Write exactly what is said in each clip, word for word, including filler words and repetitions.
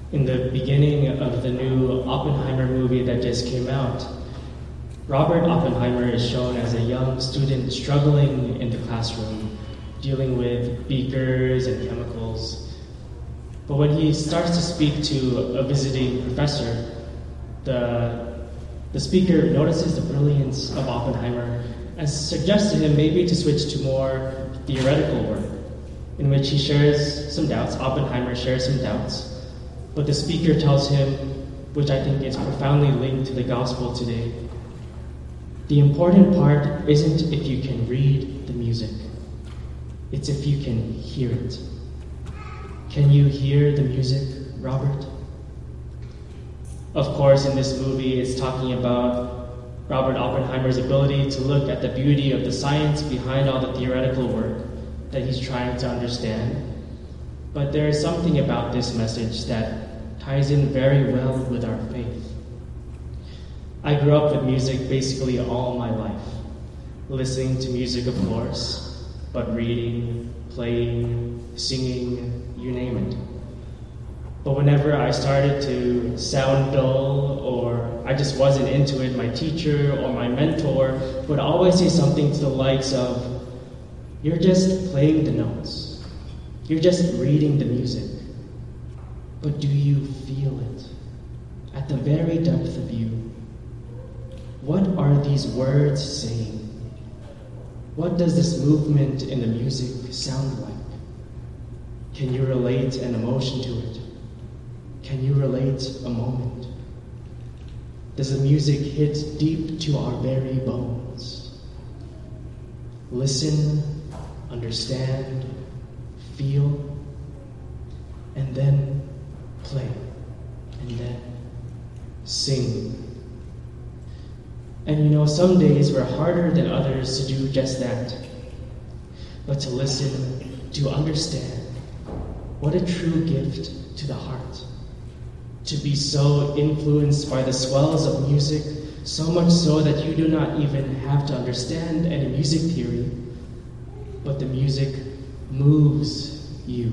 In the beginning of the new Oppenheimer movie that just came out, Robert Oppenheimer is shown as a young student struggling in the classroom, dealing with beakers and chemicals. But when he starts to speak to a visiting professor, the, the speaker notices the brilliance of Oppenheimer and suggests to him maybe to switch to more theoretical work, in which he shares some doubts. Oppenheimer shares some doubts. But the speaker tells him, which I think is profoundly linked to the gospel today, the important part isn't if you can read the music, it's if you can hear it. Can you hear the music, Robert? Of course, in this movie, it's talking about Robert Oppenheimer's ability to look at the beauty of the science behind all the theoretical work that he's trying to understand. But there is something about this message that ties in very well with our faith. I grew up with music basically all my life, listening to music, of course, but reading, playing, singing, you name it. But whenever I started to sound dull or I just wasn't into it, my teacher or my mentor would always say something to the likes of, "You're just playing the notes. You're just reading the music, but do you feel it? At the very depth of you, what are these words saying? What does this movement in the music sound like? Can you relate an emotion to it? Can you relate a moment? Does the music hit deep to our very bones? Listen, understand, feel, and then play, and then sing. And you know, some days were harder than others to do just that. But to listen, to understand, what a true gift to the heart. To be so influenced by the swells of music, so much so that you do not even have to understand any music theory, but the music moves you.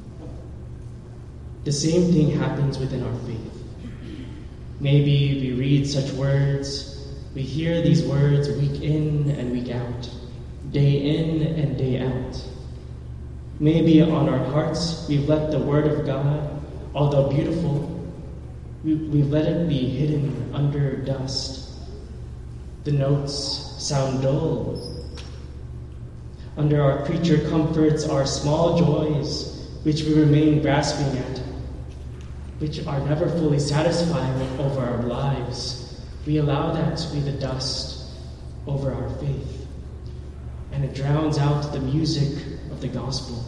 The same thing happens within our faith. Maybe we read such words, we hear these words week in and week out, day in and day out. Maybe on our hearts we've let the Word of God, although beautiful, we, we've let it be hidden under dust. The notes sound dull. Under our creature comforts are small joys, which we remain grasping at, which are never fully satisfying over our lives. We allow that to be the dust over our faith, and it drowns out the music of the gospel.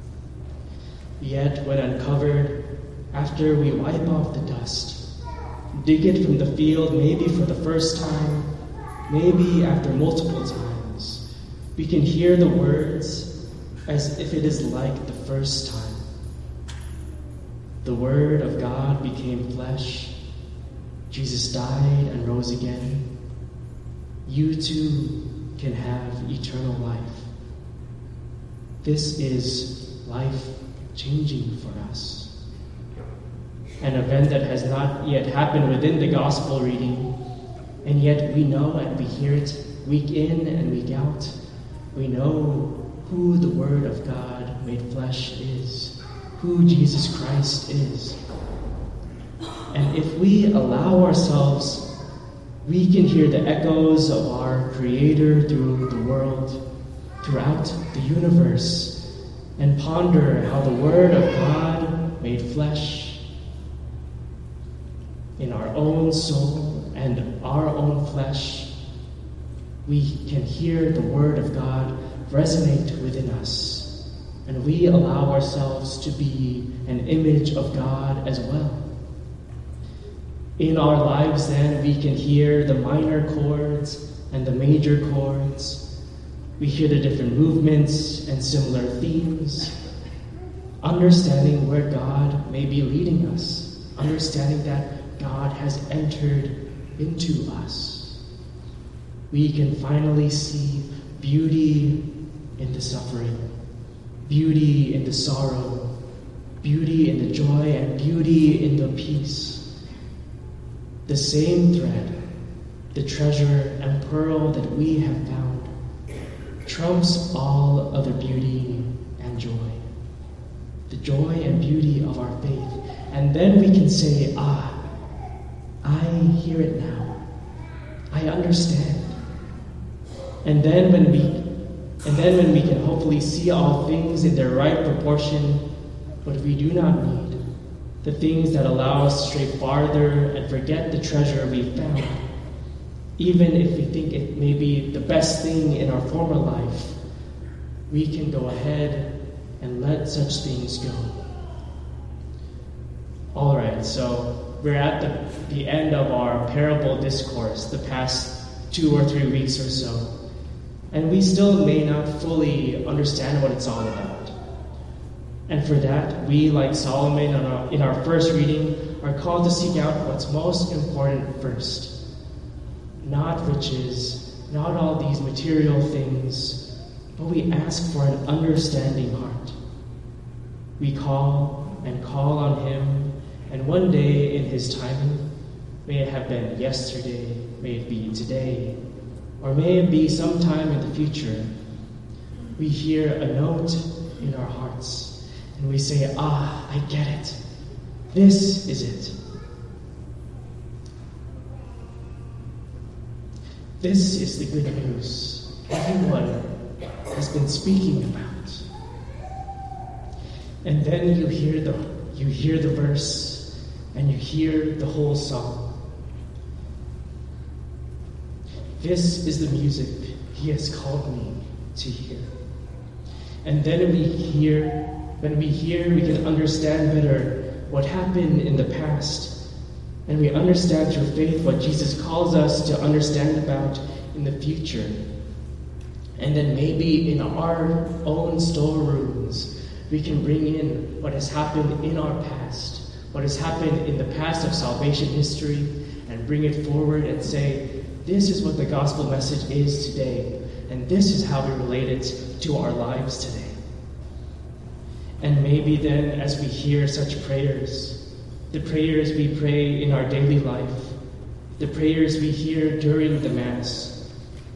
Yet, when uncovered, after we wipe off the dust, dig it from the field, maybe for the first time, maybe after multiple times, we can hear the words as if it is like the first time. The Word of God became flesh. Jesus died and rose again. You too can have eternal life. This is life-changing for us. An event that has not yet happened within the gospel reading, and yet we know and we hear it week in and week out. We know who the Word of God made flesh is, who Jesus Christ is. And if we allow ourselves, we can hear the echoes of our Creator through the world, throughout the universe, and ponder how the Word of God made flesh in our own soul and our own flesh. We can hear the Word of God resonate within us, and we allow ourselves to be an image of God as well. In our lives, then, we can hear the minor chords and the major chords. We hear the different movements and similar themes, understanding where God may be leading us, understanding that God has entered into us. We can finally see beauty in the suffering, beauty in the sorrow, beauty in the joy and beauty in the peace. The same thread, the treasure and pearl that we have found, trumps all other beauty and joy. The joy and beauty of our faith. And then we can say, ah, I hear it now. I understand. And then when we and then when we can hopefully see all things in their right proportion, what we do not need, the things that allow us to stray farther and forget the treasure we found, even if we think it may be the best thing in our former life, we can go ahead and let such things go. All right, so we're at the, the end of our parable discourse, the past two or three weeks or so. And we still may not fully understand what it's all about. And for that, we, like Solomon in our, in our first reading, are called to seek out what's most important first. Not riches, not all these material things, but we ask for an understanding heart. We call and call on Him, and one day in His timing, may it have been yesterday, may it be today, or may it be sometime in the future, we hear a note in our hearts, and we say, ah, I get it. This is it. This is the good news everyone has been speaking about. And then you hear the you hear the verse, and you hear the whole song. This is the music He has called me to hear. And then we hear, when we hear, we can understand better what happened in the past. And we understand through faith what Jesus calls us to understand about in the future. And then maybe in our own storerooms, we can bring in what has happened in our past, what has happened in the past of salvation history, and bring it forward and say, this is what the gospel message is today, and this is how we relate it to our lives today. And maybe then, as we hear such prayers, the prayers we pray in our daily life, the prayers we hear during the Mass,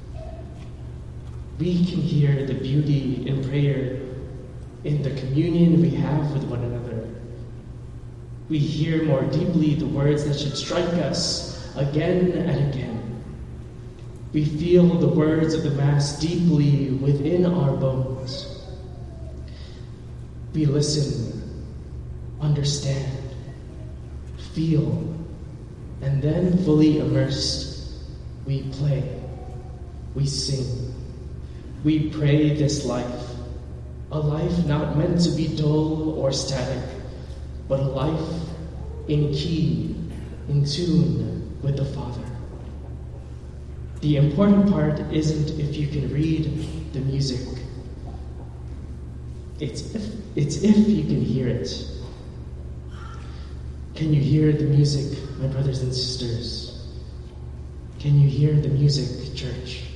we can hear the beauty in prayer in the communion we have with one another. We hear more deeply the words that should strike us again and again. We feel the words of the Mass deeply within our bones. We listen, understand, feel, and then fully immersed, we play, we sing, we pray this life, a life not meant to be dull or static, but a life in key, in tune with the Father. The important part isn't if you can read the music. It's if, it's if you can hear it. Can you hear the music, my brothers and sisters? Can you hear the music, church?